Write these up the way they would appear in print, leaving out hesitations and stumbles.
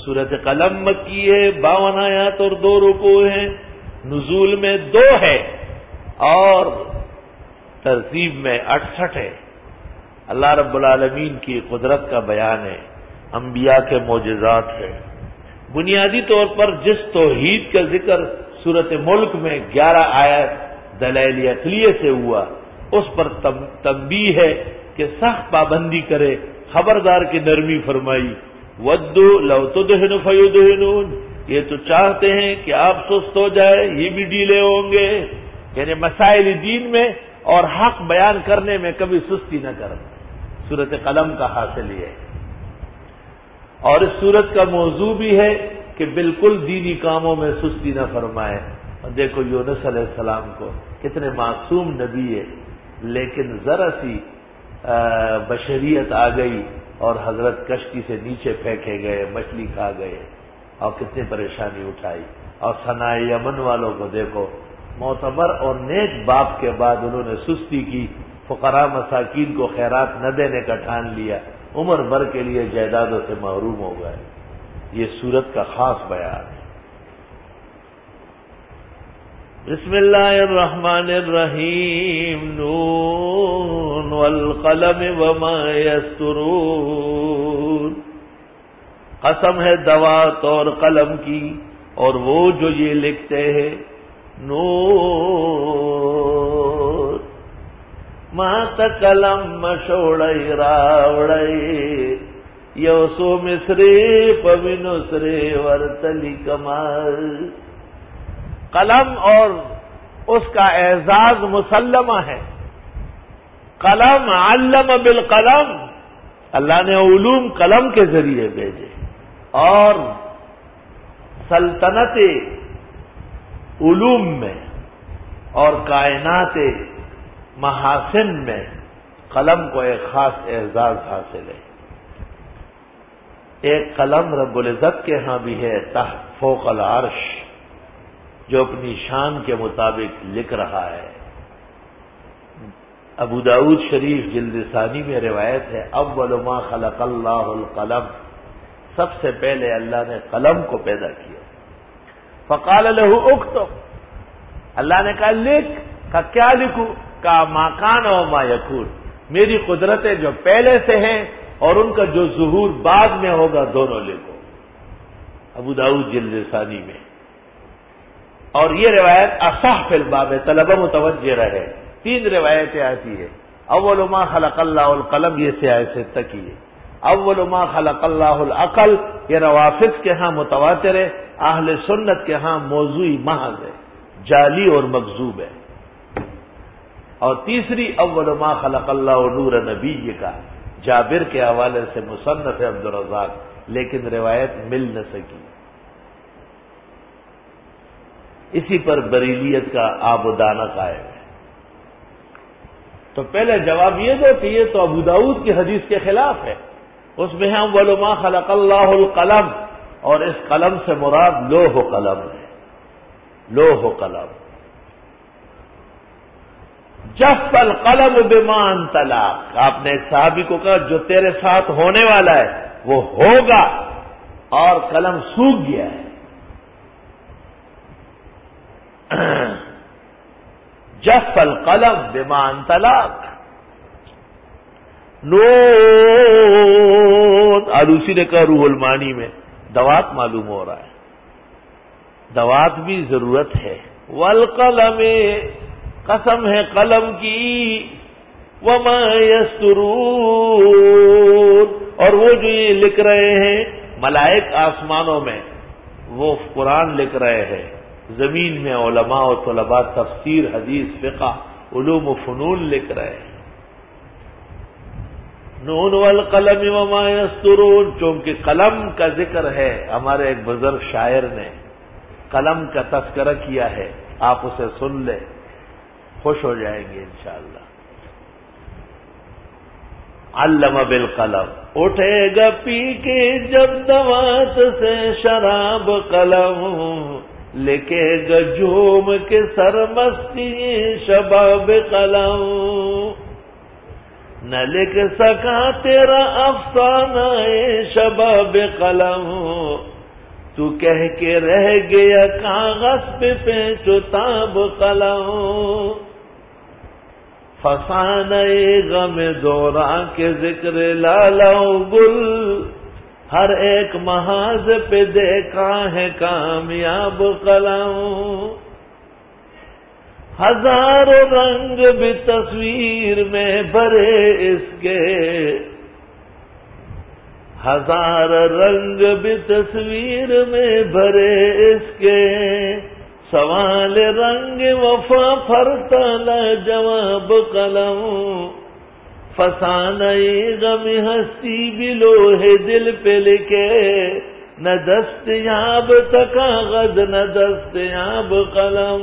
سورۃ قلم مکی ہے، 52 آیات اور 2 رکوع ہیں، نزول میں 2 ہے اور ترتیب میں 68 ہے۔ اللہ رب العالمین کی قدرت کا بیان ہے، انبیاء کے معجزات ہیں۔ بنیادی طور پر جس توحید کا ذکر سورۃ ملک میں 11 آیات دلائل عقلیہ سے ہوا، اس پر تنبیہ ہے کہ سخت پابندی کرے، خبردار کی نرمی فرمائی۔ وَدُّوا لَوْ تُدْهِنُ فَيُدْهِنُونَ، یہ تو چاہتے ہیں کہ آپ سست ہو جائے، یہ بھی ڈھیلے ہوں گے، یعنی مسائل دین میں اور حق بیان کرنے میں کبھی سستی نہ کرنا۔ سورۃ قلم کا حاصل یہ ہے، اور اس سورت کا موضوع بھی ہے کہ بالکل دینی کاموں میں سستی نہ فرمائے۔ اور دیکھو یونس علیہ السلام کو، کتنے معصوم نبی ہے، لیکن ذرا سی بشریت آ گئی اور حضرت کشتی سے نیچے پھینکے گئے، مچھلی کھا گئے اور کتنی پریشانی اٹھائی۔ اور ثنا یمن والوں کو دیکھو، معتبر اور نیک باپ کے بعد انہوں نے سستی کی، فقراء مساکین کو خیرات نہ دینے کا ٹھان لیا، عمر بھر کے لیے جائیدادوں سے محروم ہو گئے۔ یہ سورت کا خاص بیان ہے۔ بسم اللہ الرحمن الرحیم، نون والقلم وما یسطرون، قسم ہے دوات اور قلم کی اور وہ جو یہ لکھتے ہیں۔ نون ما تکلم مشوڑی راوڑی یوسو مصری پوینسری ورتلی کمال، قلم اور اس کا اعزاز مسلمہ ہے۔ قلم علم بالقلم، اللہ نے علوم قلم کے ذریعے بھیجے، اور سلطنت علوم میں اور کائنات محاسن میں قلم کو ایک خاص اعزاز حاصل ہے۔ ایک قلم رب العزت کے ہاں بھی ہے تحت فوق العرش، جو اپنی شان کے مطابق لکھ رہا ہے۔ ابو داؤد شریف جلد ثانی میں روایت ہے، اول ما خلق اللہ القلم، سب سے پہلے اللہ نے قلم کو پیدا کیا۔ فقال له اکتب، اللہ نے کہا لکھ، کہا کیا لکھوں؟ کہا ما کان و ما یکون، میری قدرتیں جو پہلے سے ہیں اور ان کا جو ظہور بعد میں ہوگا دونوں لکھو۔ ابو داؤد جلد ثانی میں۔ اور یہ روایت اصح فی الباب، طلبہ متوجہ رہے، 3 روایتیں آتی ہے۔ اول ما خلق اللہ القلم، یہ سے تک ہی ہے۔ اول ما خلق اللہ العقل، یہ روافض کے ہاں متواتر ہے، اہل سنت کے ہاں موضوعی محض ہے، جعلی اور مکذوب ہے۔ اور تیسری اول ما خلق اللہ نور نبی کا، جابر کے حوالے سے مصنف عبدالرزاق، لیکن روایت مل نہ سکی۔ اسی پر بریلیت کا آب و دانہ قائم ہے۔ تو پہلے جواب یہ دو کہ یہ تو ابو داؤد کی حدیث کے خلاف ہے، اس میں ہم اول ما خلق اللہ القلم، اور اس قلم سے مراد لوح و قلم ہے، لوح و قلم۔ جف القلم بما انت لاق، آپ نے ایک صحابی کو کہا جو تیرے ساتھ ہونے والا ہے وہ ہوگا، اور قلم سوکھ گیا ہے۔ جف القلم بما انت لاق، نون، آلوسی نے کہا روح المعانی میں دوات معلوم ہو رہا ہے، دوات بھی ضرورت ہے۔ والقلم، قسم ہے قلم کی، وما یسطرون، اور وہ جو یہ لکھ رہے ہیں، ملائک آسمانوں میں وہ قرآن لکھ رہے ہیں، زمین میں علماء و طلباء تفسیر، حدیث، فقہ، علوم و فنون لکھ رہے ہیں۔ نون والقلم وما یسطرون، چونکہ قلم کا ذکر ہے، ہمارے ایک بزرگ شاعر نے قلم کا تذکرہ کیا ہے، آپ اسے سن لیں، خوش ہو جائیں گے انشاءاللہ۔ علم بالقلم، اٹھے گا پی کے جب دوات سے شراب قلم، لکھے گا جھوم کے سرمستی شباب قلم، نہ لکھ سکا تیرا افسانہ شباب قلم، تو کہہ کے رہ گیا کاغذ پہ پینچ و تاب قلم، فسانہ غم دوران کے ذکر لالا و گل، ہر ایک محاذ پہ دیکھا ہے کامیاب قلم، ہزاروں رنگ بھی تصویر میں بھرے اس کے، ہزار رنگ بھی تصویر میں بھرے اس کے، سوال رنگ وفا پھرتا جواب قلم، فسانہ غم ہستی بھی لوہے دل پہ لکھے، نہ دستیاب کاغذ نہ دستیاب قلم،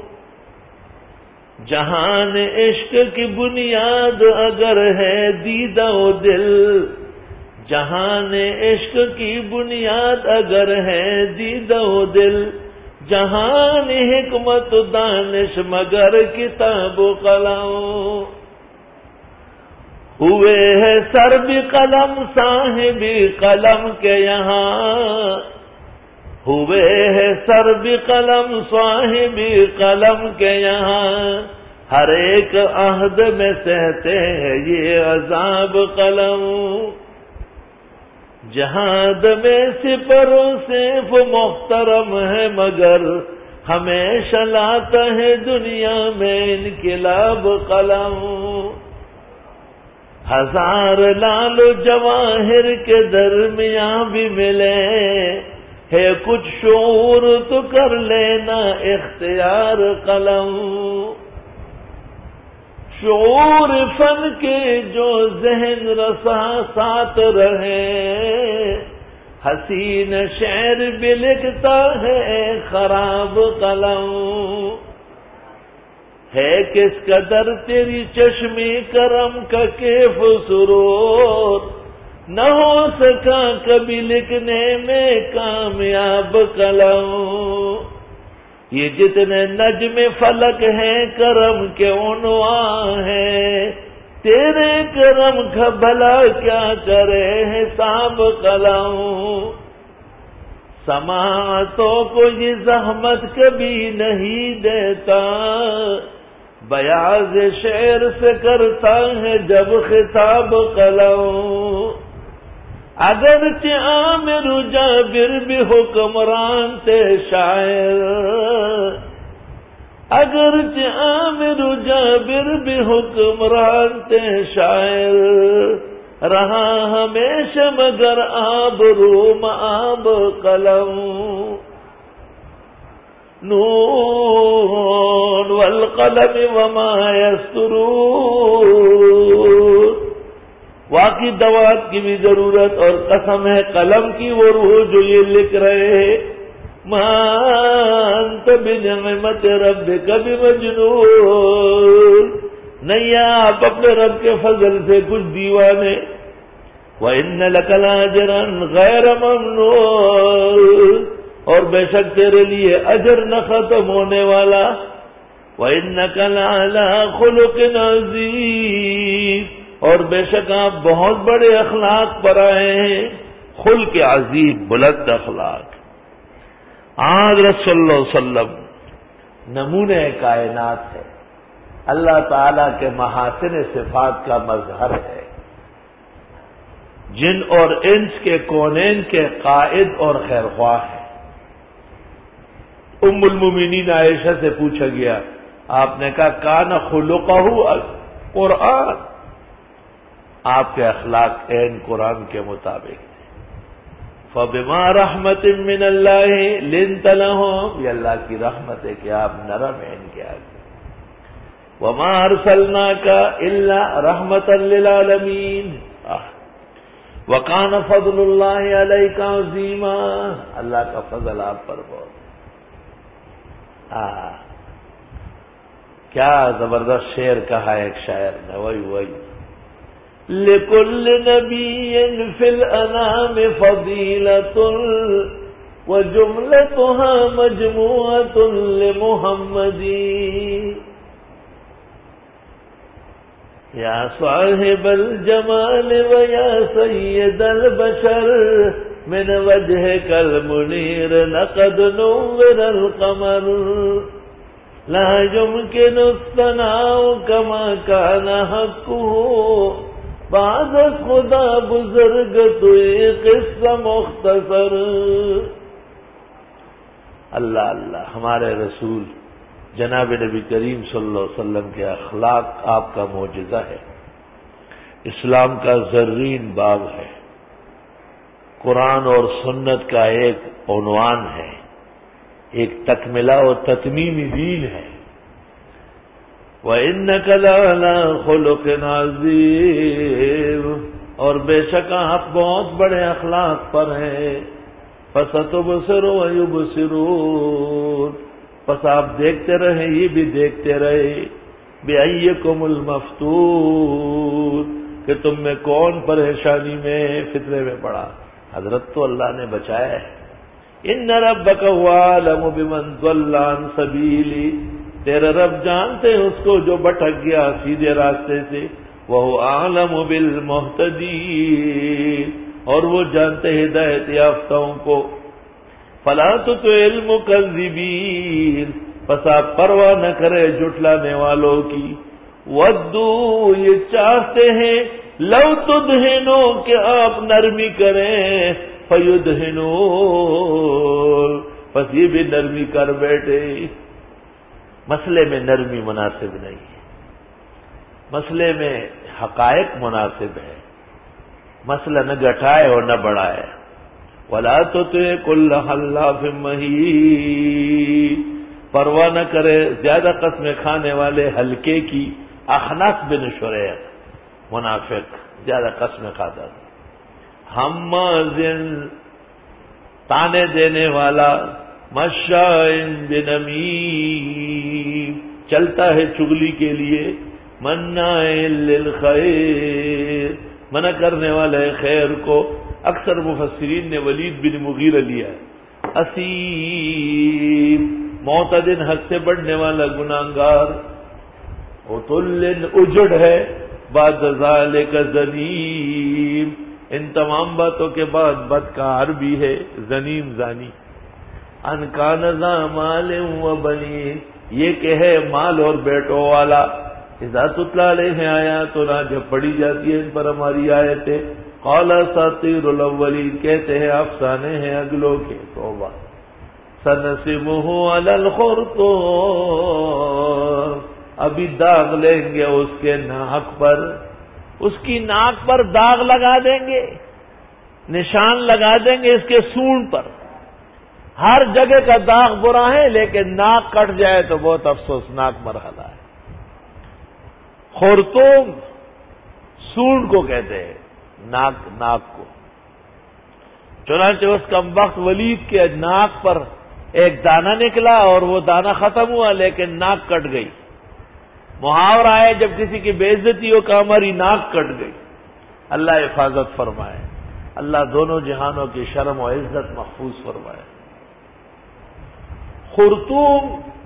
جہان عشق کی بنیاد اگر ہے دیدہ و دل، جہان عشق کی بنیاد اگر ہے دیدہ و دل، جہان حکمت دانش مگر کتاب و قلم، ہوئے ہے سر بھی قلم صاحب قلم کے یہاں، ہوئے ہے سر بھی قلم صاحب قلم کے یہاں، ہر ایک عہد میں سہتے ہیں یہ عذاب قلم، جہاد میں سپر و سیف محترم ہے مگر ہمیشہ لاتا ہے دنیا میں انقلاب قلم، ہزار لال و جواہر کے درمیان بھی ملے ہے کچھ شعور تو کر لینا اختیار قلم، شعور فن کے جو ذہن رسا ساتھ رہے، حسین شعر بھی لکھتا ہے خراب قلم، ہے کس قدر تیری چشمی کرم کا کیف سرور، نہ ہو سکا کبھی لکھنے میں کامیاب قلم، یہ جتنے نجم فلک ہیں کرم کے عنوان ہیں، تیرے کرم کا بھلا کیا کرے حساب قلم، سماعتوں کو یہ زحمت کبھی نہیں دیتا، بیاض شعر سے کرتا ہے جب خطاب قلم، اگرچہ عامر جابر بھی حکمران تھے شاعر، اگرچہ عامر جابر بھی حکمران تھے شاعر، رہا ہمیشہ مگر آب روم آب قلم، نون والقلم وما یسطرون، واقعی دوات کی بھی ضرورت اور قسم ہے قلم کی وہ روح جو یہ لکھ رہے ہیں، ما انت بنعمت ربک بمجنون، نہیں آپ اپنے رب کے فضل سے کچھ دیوانے، وَإِنَّ لَكَ لَأَجْرًا غَيْرَ مَمْنُونٍ، اور بے شک تیرے لیے اجر نہ ختم ہونے والا، وَإِنَّكَ لَعَلَىٰ خُلُقٍ عَظِيمٍ، اور بے شک آپ بہت بڑے اخلاق پر آئے ہیں، خلق عظیم بلند اخلاق۔ آج رسول اللہ صلی اللہ علیہ وسلم نمونہ کائنات ہے، اللہ تعالی کے محاسن صفات کا مظہر ہے، جن اور انس کے کونین کے قائد اور خیرخواہ ہیں۔ ام المومنین عائشہ سے پوچھا گیا، آپ نے کہا کان خلقہ القرآن، آپ کے اخلاق عین قرآن کے مطابق تھے۔ فبما رحمت من اللہ لنت لہم، یہ اللہ کی رحمت ہے کہ آپ نرم ہیں ان کے آگے۔ وما ارسلناک الا رحمتا للعالمین، وکان فضل اللہ علیک عظیما، اللہ کا فضل آپ پر بہت ہے۔ کیا زبردست شعر کہا ایک شاعر نے، وہی لِكُلِّ نَبِيٍّ فِي الْأَنَامِ فَضِيلَةٌ وَجُمْلَتُهَا مَجْمُوعَةٌ لِمُحَمَّدٍ، يَا صَاحِبَ الْجَمَالِ وَيَا سَيِّدَ الْبَشَرِ من وجهك المنير لقد نور القمر لا يمكن الثناء كما كان حقه بعد خدا بزرگ تو یہ قصہ مختصر. اللہ اللہ، ہمارے رسول جناب نبی کریم صلی اللہ علیہ وسلم کے اخلاق آپ کا معجزہ ہے، اسلام کا زرین باب ہے، قرآن اور سنت کا ایک عنوان ہے، ایک تکملہ و تتمیم دین ہے. وَإِنَّكَ لَعَلَىٰ خُلُقٍ عَظِيمٍ، اور بے شک آپ بہت بڑے اخلاق پر ہیں. فَسَتُبْصِرُ وَيُبْصِرُونَ، پس آپ دیکھتے رہے یہ بھی دیکھتے رہے. بِأَيِّكُمُ الْمَفْتُونُ، کہ تم میں کون پریشانی میں فتنے میں پڑا. حضرت تو اللہ نے بچایا ہے. ان ربک هو اعلم بمن ضل عن سبیلی، تیرے رب جانتے ہیں اس کو جو بھٹک گیا سیدھے راستے سے. وهو اعلم بالمهتدین، اور وہ جانتے ہدایت یافتوں کو. فلا تطع المکذبین، پس آپ پرواہ نہ کرے جھٹلانے والوں کی. ودوا، یہ چاہتے ہیں، لو تدہنو، کہ آپ نرمی کریں. فیدہنون، پس یہ بھی نرمی کر بیٹھے. مسئلے میں نرمی مناسب نہیں ہے، مسئلے میں حقائق مناسب ہے. مسئلہ نہ گھٹائے اور نہ بڑھائے. وَلَا تُطِعْ كُلَّ حَلَّافٍ مَّهِینٍ، پرواہ نہ کرے زیادہ قسمیں کھانے والے ہلکے کی. اخنس بن شریح منافق زیادہ قسمیں کھاتا تھا. حماز، تانے دینے والا. مشاء بنمیم، چلتا ہے چغلی کے لیے. مناع للخیر، منع کرنے والے خیر کو. اکثر مفسرین نے ولید بن مغیرہ لیا ہے. اسیم، معتد، حد سے بڑھنے والا گناہگار. عتل، اجڑ ہے. بعد ذالک زنیم، ان تمام باتوں کے بعد بدکار بھی ہے. زنیم، زانی. ان کان ذا مال و بنین، یہ کہ ہے مال اور بیٹوں والا. اذا تتلی علیہ آیاتنا، جب پڑھی جاتی ہے ان پر ہماری آیتیں. قال اساطیر الاولین، کہتے ہیں افسانے ہیں اگلوں کے. توبہ. سنسمہ علی الخرطوم، ابھی داغ لیں گے اس کے ناک پر، اس کی ناک پر داغ لگا دیں گے، نشان لگا دیں گے اس کے سونڈ پر. ہر جگہ کا داغ برا ہے، لیکن ناک کٹ جائے تو بہت افسوسناک مرحلہ ہے. خرطوم سونڈ کو کہتے ہیں، ناک کو. چنانچہ اس کمبخت ولید کے ناک پر ایک دانہ نکلا اور وہ دانہ ختم ہوا، لیکن ناک کٹ گئی. محاورہ ہے جب کسی کی بے عزتی ہو کہ ہماری ناک کٹ گئی. اللہ حفاظت فرمائے، اللہ دونوں جہانوں کی شرم و عزت محفوظ فرمائے. خرطوم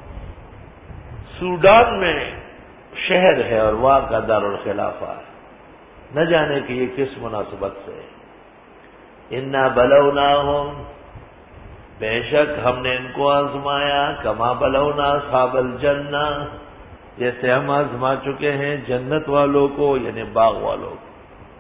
سوڈان میں شہر ہے اور وہاں کا دارالخلافہ ہے. نہ جانے کہ یہ کس مناسبت سے ہے. انا بلوناہم، بے شک ہم نے ان کو آزمایا. کما بلونا اصحاب الجنہ، جیسے ہم آزما چکے ہیں جنت والوں کو، یعنی باغ والوں کو.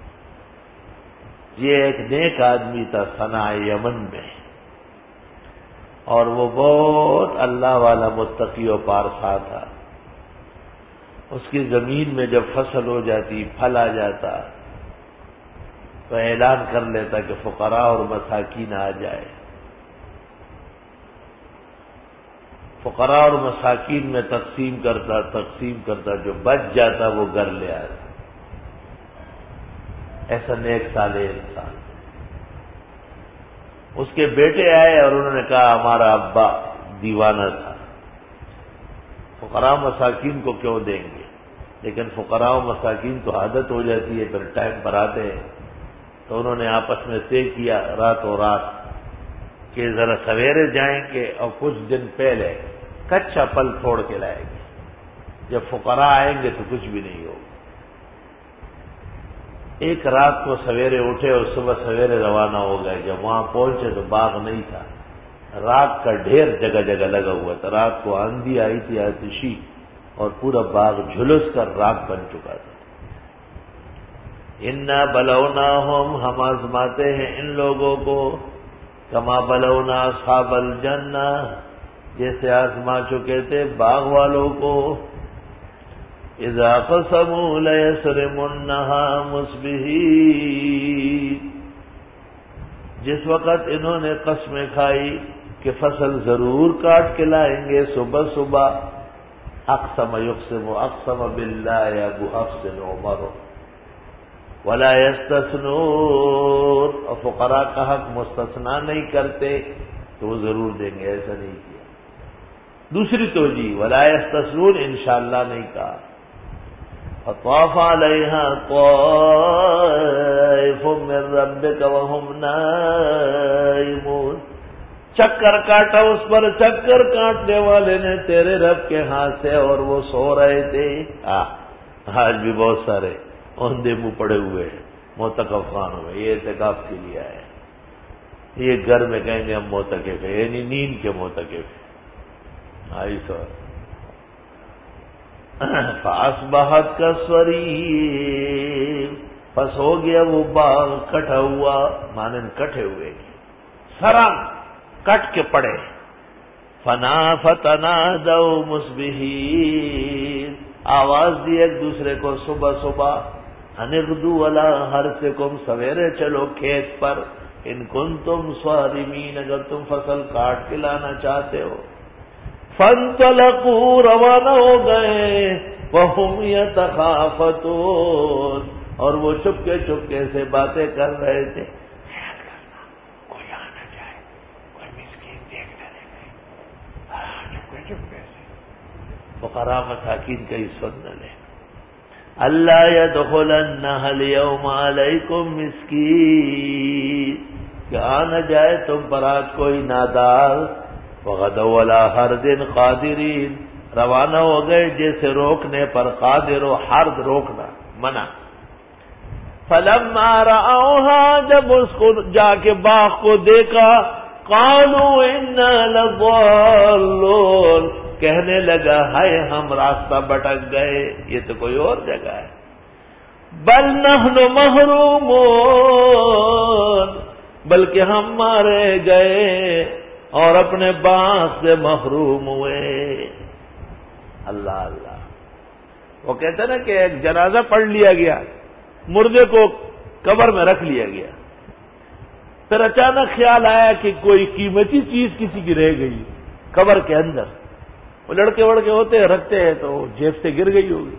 یہ ایک نیک آدمی تھا صنعاء یمن میں، اور وہ بہت اللہ والا متقی و پارسا تھا. اس کی زمین میں جب فصل ہو جاتی، پھل آ جاتا، تو اعلان کر لیتا کہ فقراء اور مساکین آ جائے. فقراء اور مساکین میں تقسیم کرتا، جو بچ جاتا وہ گھر لے آتا. ایسا نیک صالح انسان. اس کے بیٹے آئے اور انہوں نے کہا ہمارا ابا دیوانہ تھا، فقراء مساکین کو کیوں دیں گے؟ لیکن فقراء و مساکین تو عادت ہو جاتی ہے، پھر ٹائم پر آتے ہیں. تو انہوں نے آپس میں طے کیا راتوں رات کہ ذرا سویرے جائیں گے اور کچھ دن پہلے کچا پھل توڑ کے لائیں گے. جب فقراء آئیں گے تو کچھ بھی نہیں ہوگا. ایک رات کو سویرے اٹھے اور صبح سویرے روانہ ہو گئے. جب وہاں پہنچے تو باغ نہیں تھا، راک کا ڈھیر جگہ جگہ لگا ہوا تھا. رات کو آندھی آئی تھی آتشی اور پورا باغ جھلس کر راک بن چکا تھا. انا بلوناہم، ہم آزماتے ہیں ان لوگوں کو، کما بلونا اصحاب الجنہ، جیسے آزما چکے تھے باغ والوں کو. اذا قسموا لیصرمنها مصبحین، جس وقت انہوں نے قسمیں کھائی کہ فصل ضرور کاٹ کے لائیں گے صبح صبح. اقسم یقسم اقسم باللہ ابو حفص عمر ولا یستثنون، اور فقراء کا حق مستثنا نہیں کرتے تو وہ ضرور دیں گے، ایسا نہیں کیا. دوسری توجیہ ولا یستثنون انشاءاللہ نہیں کہا. فطاف علیہا طائف من ربک وهم نائمون، چکر کاٹا اس پر چکر کاٹنے والے نے تیرے رب کے ہاتھ سے اور وہ سو رہے تھے. آج بھی بہت سارے اوندے منہ پڑے ہوئے ہیں معتکف خانوں میں، یہ اعتکاف کے لیے آئے، یہ گھر میں کہیں گے ہم معتکف ہیں، یعنی نیند کے معتکف ہیں. آئی سو فاصبحت کالصریم، پس ہو گیا وہ باغ کٹا ہوا، مانند کٹے ہوئے سرم کٹ کے پڑے. فتنادوا مصبحین، آواز دی ایک دوسرے کو صبح صبح، ان اغدوا علی حرثکم، سویرے چلو کھیت پر، ان کنتم صارمین، اگر تم فصل کاٹ کے لانا چاہتے ہو. فانطلقوا، روانہ ہو گئے، وہم یتخافتون، اور وہ چپکے چپکے سے باتیں کر رہے تھے. خیال کرنا کوئی آ نہ جائے، کوئی مسکین دیکھ نہ لے گئے، چپکے چپکے سے فقراء مساکین کا ہی سن نہ لے. اللہ یدخلنها اليوم علیکم مسکین، کہ آ نہ جائے تم پر آج کوئی نادار. وغدوا علی حرد قادرین، روانہ ہو گئے جیسے روکنے پر قادر و حرد روکنا منع. فلما رأوها، جب اس کو جا کے باغ کو دیکھا، قالوا انا لضالون، کہنے لگا ہائے ہم راستہ بھٹک گئے، یہ تو کوئی اور جگہ ہے. بل نحن محرومون، بلکہ ہم مارے گئے اور اپنے باغ سے محروم ہوئے. اللہ اللہ، وہ کہتے نا کہ ایک جنازہ پڑھ لیا گیا، مردے کو قبر میں رکھ لیا گیا، پھر اچانک خیال آیا کہ کوئی قیمتی چیز کسی کی رہ گئی قبر کے اندر. وہ لڑکے وڑکے ہوتے ہیں رکھتے ہیں تو جیب سے گر گئی ہوگی،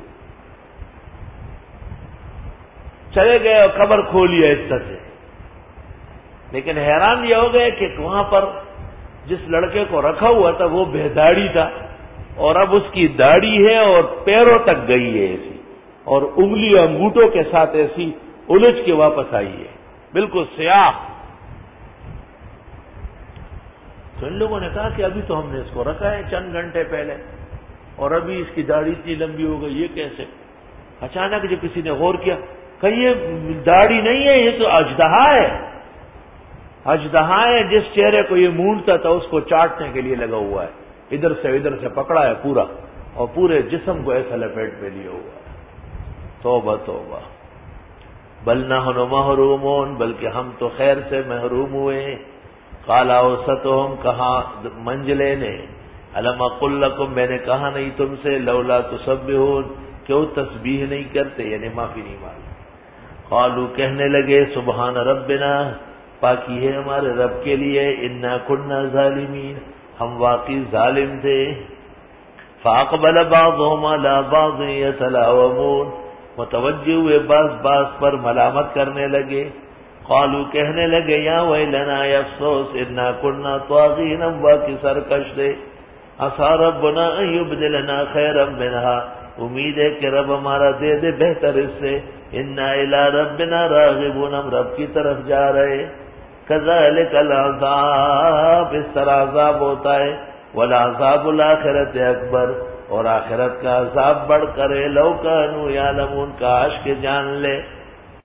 چلے گئے اور قبر کھولیا اس طرح سے. لیکن حیران یہ ہو گئے کہ وہاں پر جس لڑکے کو رکھا ہوا تھا وہ بے داڑھی تھا، اور اب اس کی داڑھی ہے اور پیروں تک گئی ہے ایسی، اور انگلی انگوٹھوں کے ساتھ ایسی الجھ کے واپس آئی ہے، بالکل سیاہ. تو ان لوگوں نے کہا کہ ابھی تو ہم نے اس کو رکھا ہے چند گھنٹے پہلے، اور ابھی اس کی داڑھی اتنی لمبی ہو گئی، یہ کیسے؟ اچانک جب کسی نے غور کیا کہ یہ داڑھی نہیں ہے، یہ تو اژدہا ہے. اژدہا ہے جس چہرے کو یہ مونڈتا تھا اس کو چاٹنے کے لیے لگا ہوا ہے، ادھر سے پکڑا ہے پورا، اور پورے جسم کو ایسا لپیٹ میں لیا ہوا ہے. توبہ توبہ. بل نحن محرومون، بلکہ ہم تو خیر سے محروم ہوئے. قال اوسطهم، کہا منجلے نے، الم اقل لکم، میں نے کہا نہیں تم سے، لولا تسبحون، کیوں تسبیح نہیں کرتے، یعنی معافی نہیں مانگتے. قالوا، کہنے لگے، سبحان ربنا، پاکی ہے ہمارے رب کے لیے، انا کنا ظالمین، ہم واقعی ظالم تھے. فاقبل بعضهم على بعض يتلاومون، متوجہ ہوئے بعض پر ملامت کرنے لگے. قالوا، کہنے لگے، یا ویلنا، افسوس، انا کنا طاغین، ہم واقعی سرکش تھے. عسى ربنا ان يبدلنا خيرا منها، امید ہے کہ رب ہمارا دے دے بہتر اس سے. انا الى ربنا راغبون، ہم رب کی طرف جا رہے. كذلك العذاب، اس طرح عذاب ہوتا ہے. والعذاب الآخرت اکبر، اور آخرت کا عذاب بڑھ کر ہے. لو كانوا يعلمون، کاش کہ جان لے